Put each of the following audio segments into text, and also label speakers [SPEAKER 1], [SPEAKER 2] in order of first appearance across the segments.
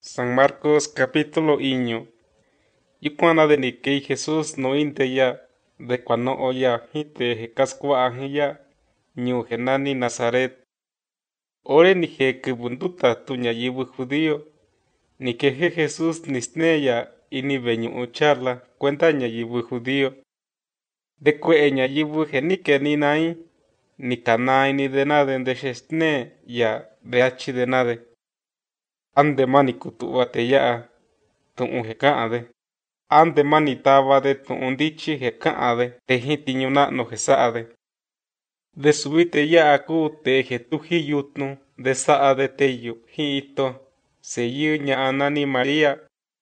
[SPEAKER 1] San Marcos capítulo iño. Yucuana de Nikkei Jesús no inteya de cuano oya hite hecascua ajiya ñu genani Nazaret. Ore ni je kibunduta tuña yibu judío. Ni que Jesús nisneya y ni veñu charla cuenta ña yibu judío. De que ña yibu genike ni nai ni kanai ni de nade de shestne ya de achi de nade. Ande mani kutuwa te yaa tu'un heka'ade. Ande mani tavade tu'un dichi heka'ade te hitiñu na'nu hesa'ade. De subite yaa ku te hetuji yutnu de sa'ade teyu hiito se yu ña'anani María.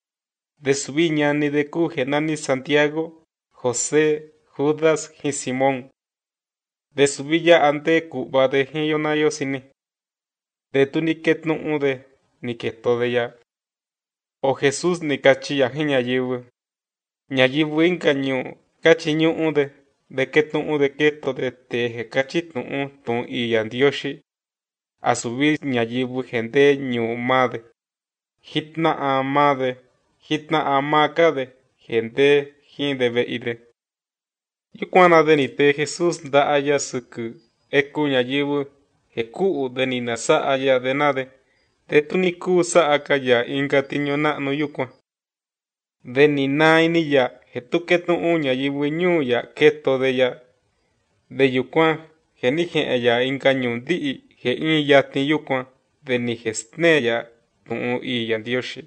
[SPEAKER 1] De subi ñani de ku genani Santiago, José, Judas y Simón. De subi ya ante kuba de hiyonayo sini. De tu ni ketnu'ude ni ketode ya. O Jesús ni kachi yaji ñayibu. Ñayibu inkañu kachi ñu'ude de ketnu'ude ketode teje kachi tu'un iya Ndioxi. A subir ñayibu gente ñu made. Hitna amade, hitna amakade, gente hinde beide. Yukuana de ni te Jesús da aya suku eku ñayibu heku de ni nasa aya de nade. De tuniku sa akaya inka tiño na'nu yukua. De ni naini ya hetuketu uña yibuñu ya keto de ya. De yukua genihe ya inka ñundi he in ya ti yukua de ni gestne ya tu'u iya Ndioxi.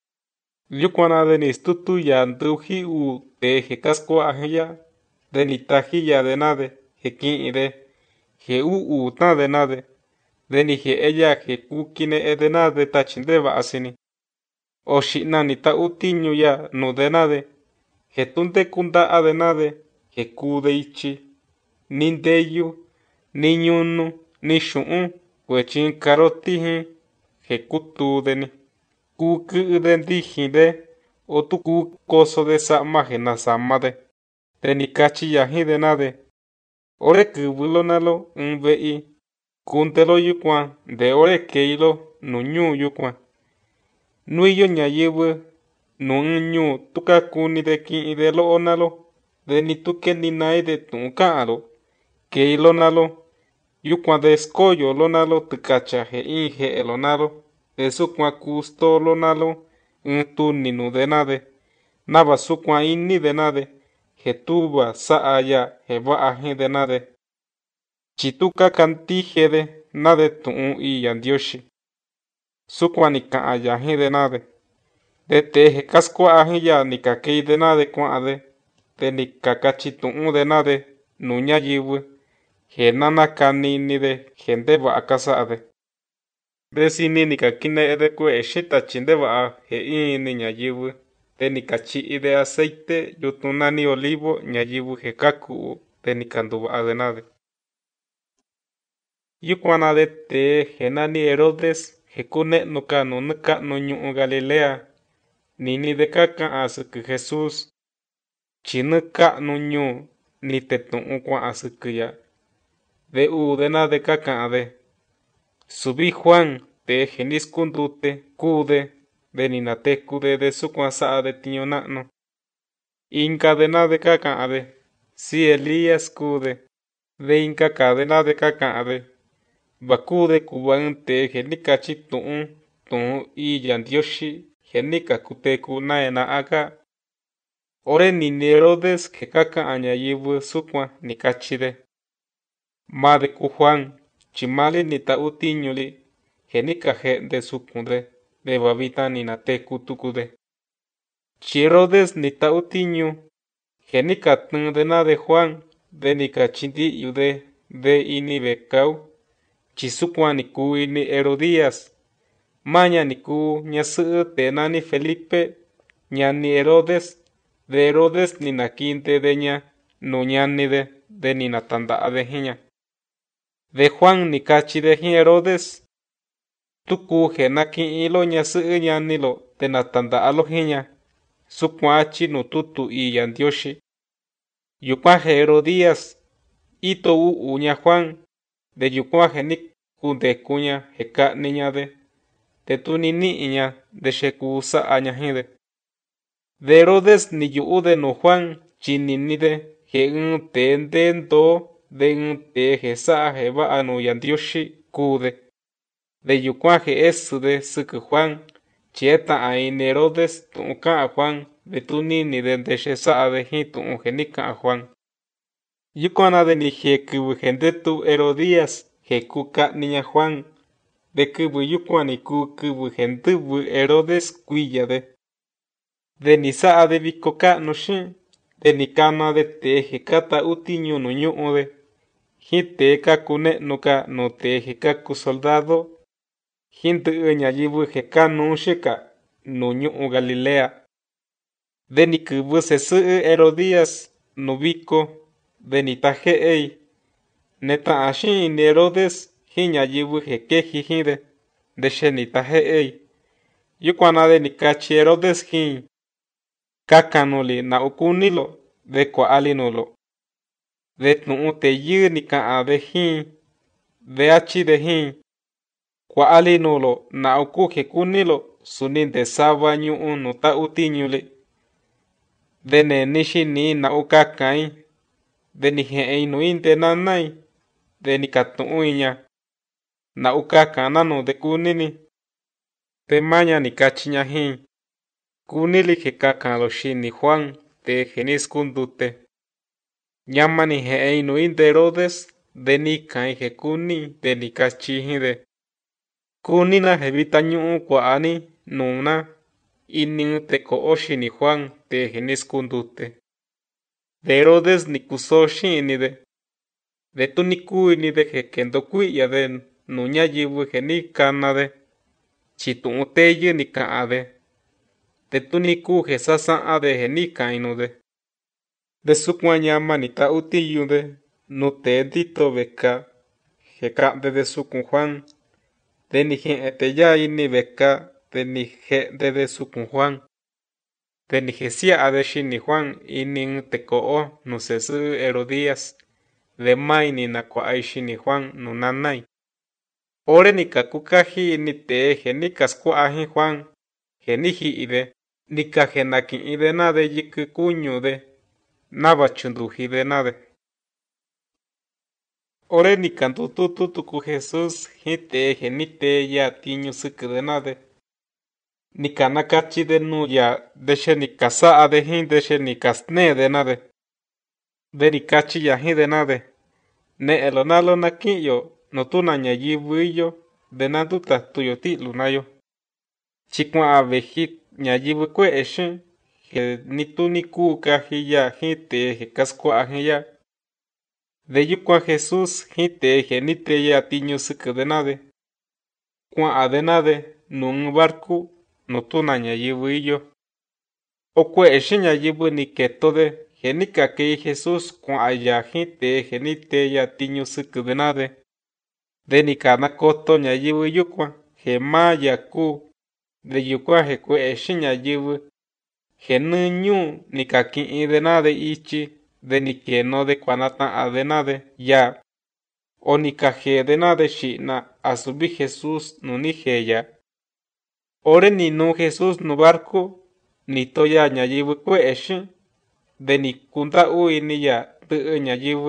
[SPEAKER 1] Yukuana de ni stutu ya nduji u te he kaskua ya. De ni taji ya de nade he kin de he ta de nade. De ni he ella he kukine de nade tachindeba asini. O shina ni ta utiñu ya no de nade. He tunde kunda de nade he kude ichi. Nindeyu, ni ñunu, ni shu'un, wechin karotihin he kutu de ni. Kuku de ndihin de o tu ku koso de sama he na sama de. De ni kachi yahi de nade. Ore kubulo nalo vei. Kuntelo yukwan de ore keilo nuñu yukwan. Nuiyo ñayibu nuñu tuka kuni de kin de lo onalo. De ni tuke ni nai de tunkalo. Keilo nalo. Yukwan de escoyo lo nalo tukacha he inge el onalo. De sukwan kusto lo nalo. Tu ni nu de nade. Naba sukwan inni de nade. He tuba sa aya he va aje de nade. Chituka kantije de nade tu'un iya Ndioxi. Sukwa ni ka'a yaji de nade. De teje kaskua aji ya ni kakei de nade kua'ade. De ni kakachi tu'un de nade nuña yibu. He nana kanini de gente va akasa'ade. De sini ni kakine de kue shita chinde va he ini ñayibu. De ni kachi de aceite yutunani olivo ñayibu he kaku de ni kanduba de nade. Yukuana de te genani Herodes hekune no kanu nuka no ñu Galilea ni de kaka asuku Jesús chinuka no ñu ni te tu'un kwa asuku ya de de na de kaka de subi Juan te genis kundute kude de ni na te kude de su kwa sa de tiño na'no inka de na de kaka de si Elías kude de inka cadena de kaka de Bakude kuban te genika chi tu'un iya Ndioxi genika kute kunaena aka. Ore ni Herodes que kaka añayibu sukwa ni kachide. Made ku Juan chimali ni ta utiñuli genika de sukunde de babita ni na te kutukude. Chi Herodes ni ta utiñu genika de na de Juan de ni kachindi yude de ini bekau. Chisukwa ni ku ni Herodías. Maña ni ku ñasu te nani Felipe. Ñani Herodes. De Herodes ni na kinte de ña. No ñani de ni na tanda de hiña. De Juan ni kachi de Herodes. Tuku genaki ilo ñasu ñani lo de na tanda alo hiña. Sukwa achi no tutu iya Ndioxi. Yukwa Herodías. Ito uña Juan. De yukwa genik kunde kuña heka niña de te tunini'ña de xekusa'aña jinde. De Herodes ni yu'ude nu Juan chininide je te ndendo de te je sa'a je va'a nu Yandioxi kude. De yukuan je esude siki Juan chieta'a in Herodes tu'un ka'a Juan de tuninide de xe sa'a de jin tu'un je ni ka'a Juan. Yukuana de ni je kiwi jendetu Herodías je ku ka'niña Juan de kiwi yukuan ni ku kiwi jendiwi Herodes kuiyade. De ni sa'a de viko ka'nu xin de ni kana de te je kata utiñu nu ñu'ude jin te kaku ne'nuka nu te je kaku soldado jin ti'i ñayiwi je kanu xika nu ñu'u Galilea. De ni kiwi sesi'i Herodías nu viko de ni taje'ey ne ta'a xin ni Herodes jin ñayiwi je keji jinde de xe ni taje'ey. Yukuana de ni kachi Herodes jin kakanuli na ukunilo de kua'alinulo. De tu'un te yɨ ni ka'a de jin de achi de jin kua'alinulo na uku je kunilo suni de sava ñu'u nu ta utiñuli. De ne ni xini na ukakain de ni je'ey nu inte nanay de ni katu'uiña na ukakana nu de kunini. Te maña ni kachiña jin kunili je kakalo xini Juan te je niskundute. Ñama ni je'ey nu inte Herodes de ni kain je kuni de ni kachi jinde. Kunina je vita ñu'u kua'ani nuna inin te ko'o xini Juan te je niskundute. De Herodes ni kuso xinide. De tu ni kuinide je kendo kui'yade nu ñayiwi je ni kanade. Chitu'un teyɨ ni ka'ade. De tu ni ku je sasa'ade je ni kainude. De sukuan ñama ni ta utiyude nu te dito beka je ka'de de sukun Juan. De ni je'e te ya'i ni beka de ni je'de de sukun Juan. De ni je sia'ade xini Juan inin te ko'o nu sesi'i Herodías de may ni na kua'ay xini Juan nu nanay. Ore ni kakukaji ni te je ni kaskua'a jin Juan je ni ji'ide ni ka je naki'ide nade yiki kuñude nava chundujide nade. Ore ni kantututu tuku Jesus jin te je ni te ya tiñu sikide nade. Ni kanakachide nu ya de xe ni kasa'ade jin de xe ni kasnede nade. De ni kachi ya jinde nade. Ne elonalo naki'yo no tuna ñayiwiyo de nanduta tuyo ti'lunayo. Chikua'a veji ñayiwi kue'e xin je ni tu ni kukaji ya jin te je kaskua'a jin ya. De yukuan Jesus jin te je ni te ya tiñu sikide nade. Kua'ade nade nun barku no tuna ñayiwiyo. O kue'e xin ñayiwi ni ketode je ni kakei Jesus kua'a ya jin te je ni te ya tiñu sikide nade. De ni kanakoto ñayiwi yukuan je ma ya ku de yukuan je kue'e xin ñayiwi je nɨñu ni kaki'ide nade ichi de ni keno de kuanata'ade nade ya o ni kajede nade xi'na asubi Jesus nu ni jeya. Ore ni nu Jesus nu barku ni toya ñayiwi kue'e xin de ni kunda'ui ni ya ti'i ñayiwi.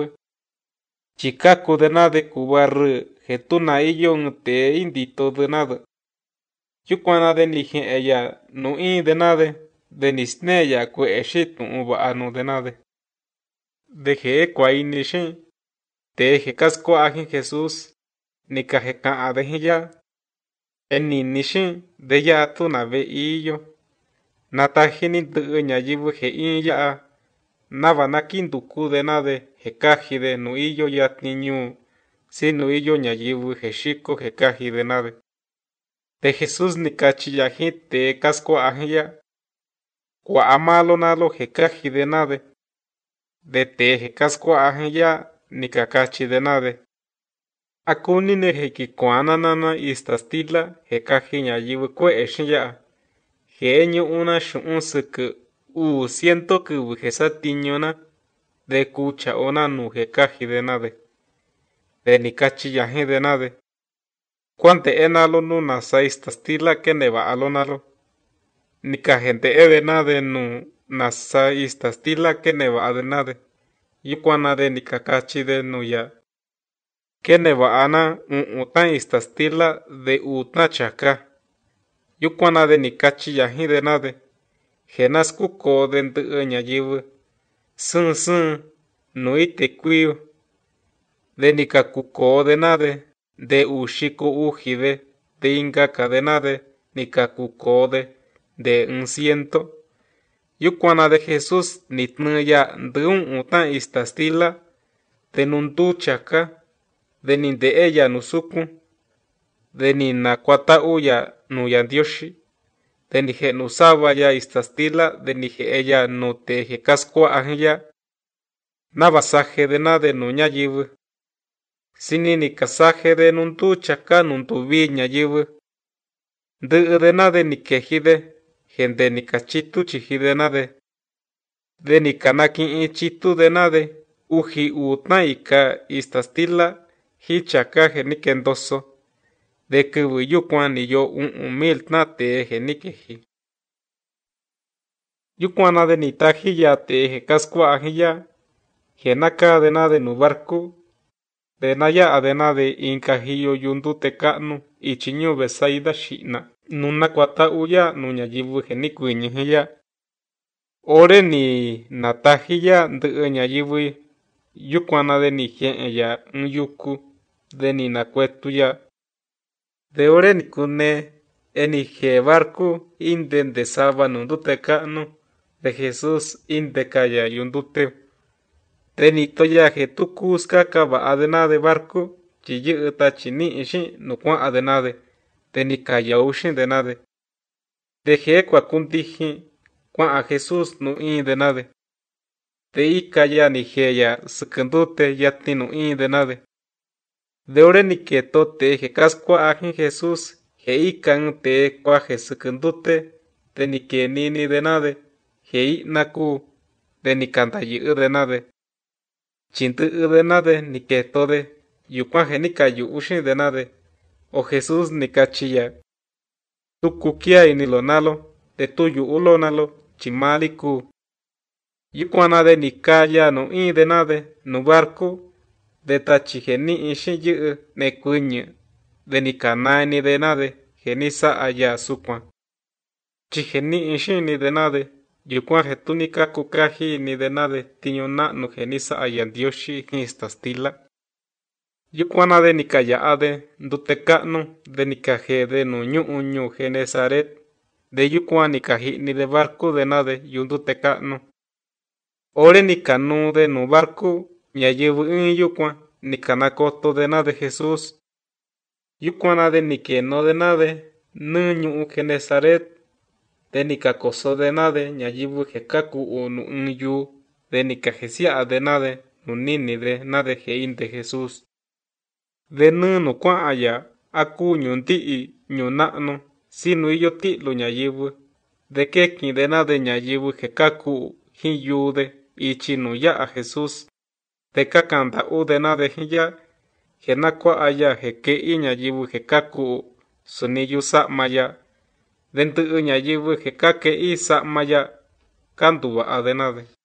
[SPEAKER 1] Chikakude nade kubarrɨ je tuna iyo te inditode nade. Yukuana de ni je'e ya nu inde nade de ni sne ya kue'e xi tu'un va'a nude nade. De je kuaini xin te je kaskua'a jin Jesus ni ka je ka'ade jin ya. Enini xin de ya tuna ve'iyo. Nataji ni ti'i ñayiwi je in ya'a nava nakindukude nade je kajide nu iyo ya tiñu si nu iyo ñayiwi je xiko je kajide nade. De Jesus ni kachi ya jin te kaskua'a jin ya. Kua'a malo nalo je kajide nade. De te je kaskua'a jin ya ni kakachide nade. Akunine je kikuana nana istastila je kaji ñayiwi kue'e xin ya'a. Je ñu'una xu'un siki 100 kiwi je satiñuna de kucha'ona nu je kajide nade. De ni kachi ya jinde nade. Cuante enalo nu nasa istastila kene vaalonalo. Nika gente edenade nu nasa istastila kene vaadenade. Yukuanade nikakachi de nu ya. Kene vaana utan istastila de utna chaka. Yukuanade nikachi yahidenade. Genas kuko de ntuña yivu. Sun nu ite kuiu. De nikakuko denade. De ushiko ujide. De inga cadenade. Nikakukode. De 100. Yukuana de Jesús nitnuya ndun utan istastila. De nundu chaka. De ninde ella nusuku. De ninakwata uya nuyandioshi. De nije nusaba ya istastila. De nije ella no teje cascoa ahya. Nabasaje de nade nuña yivu. Sini ni kasaje de nundu chaka nundu viña yivu. De nade ni kejide. Gente ni kachitu chihide nade. De ni kanaki ichitu de nade. Uji utna ika istastila. Hi chaka genikendoso. De kubu yukuan ni yo mil tna te genikeji. Yukuana de ni taji ya te cascoa ahya. Genaka de nade nu barco. De naya adenade inkajillo yundu tekanu. Ichinyu besaida shina. Nuna kwata uya nuña yivu genikuiñeja. Ore ni natajiya nduña yivu. Yukuana de ni ya yuku. De ni nakwetuya. De ore ni kune. Enije barco inden de saba nundute kanu. De Jesús indekaya yundute. De ni toya getukus kakaba adenade barco. Chiyi chini ishi nukwa adenade. De ni kaya ushin de nade. De je kwakundiji. Kwa a Jesús no de nade. De ikaya ni jeya sekendute yati no de nade. De ore ni que tote je cascoa ajin Jesús. Je ikan te kwa je sekendute. De ni que nini de nade. Je naku. De ni kantayi de nade. Chintu de nade ni que tode. Yukwa je ni kayu ushin de nade. O Jesús ni kachiya. Tu kukia inilonalo. De tuyu ulonalo. Chimaliku. Yukuana de ni kaya no de nade. No barco. De tachi geni ishi yu ne kuñe. De ni kanani de nade. Genisa aya sukwan. Chigeni ishi ni de nade. Yukwan getunika kukaji ni de nade. Tiñona no genisa aya dioshi istastila. Yukuana de ni kaya ade. Dutekano. De ni kajede no ñu Genesaret. De yukuan ni kaji ni de barco de nade. Yundutekano. Ore ni kanu de no barco. Ñayevu yukuan. Ni kanakoto de nade Jesús. Yukuana de ni que no de nade. Ñu Genesaret. De ni kakoso de nade. Ñayevu jekaku unu yu. De ni kajesia de nade. Nunini de nade jein de Jesús. De no kwa aya. Aku ñundi ñunano. Sinu iyo ti lo ñayevu. De keki de nade ñayevu jekaku hiyude. Ichi no ya a Jesús. De kakanda de nade hiya. Genakwa aya jeke ñayevu jekaku suniyu sa maya. De ntu ñayevu jekake sa maya. Kanduba de nade.